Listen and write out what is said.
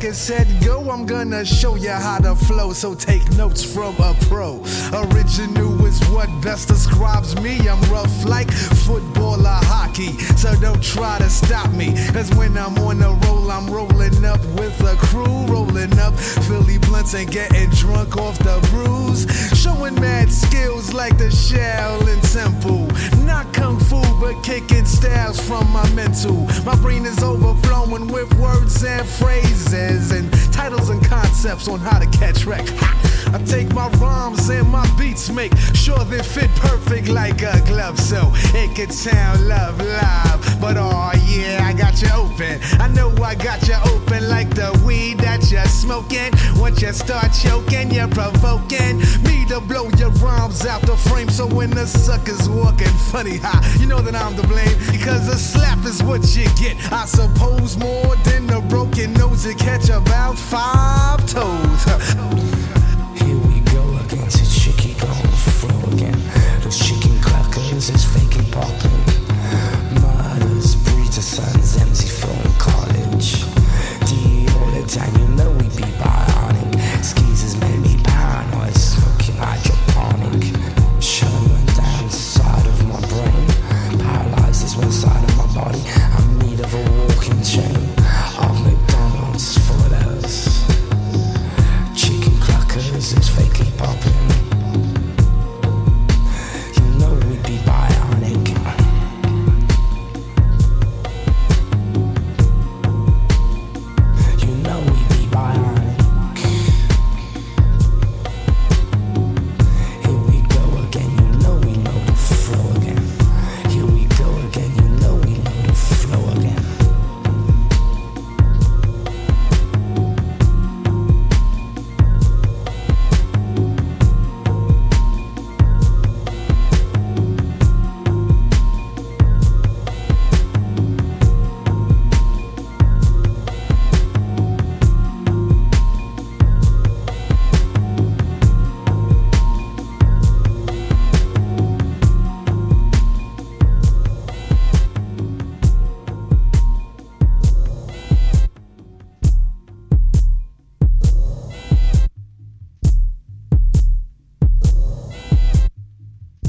record set, go, I'm gonna show you how to flow. So take notes from a pro. Original is what best describes me. I'm rough like football or hockey, so don't try to stop me. Cause when I'm on a roll, I'm rolling up with a crew, rolling up Philly blunts and getting drunk off the brews. Showing mad skills like the Shaolin Temple. Not kung fu, but kicking styles from my mental. My brain is overflowing with words and phrases and titles and concepts on how to catch wreck. I take my rhymes and my beats, make sure they fit perfect like a glove, so it could sound love live. But oh yeah, I got you open. I know I got you open like the weed that you're smoking. Once you start choking, you're provoking me to blow your rhymes out the frame. So when the suckers walking funny, you know that I'm to blame, because a slap is what you get. I suppose more than a broken nose, you catch about 5 toes. Here we go again, it's Chicky going through again. Those chicken crackers is faking popping. Murders, breeds of sons, empty film college. D all the time, you know we be bionic. Skeezers made me paranoid, smoking hydroponic. Sherman down the side of my brain. Paralyzed is one side of my body. I'm in need of a walking chain of McDonald's for those. Chicken crackers is fakely popping.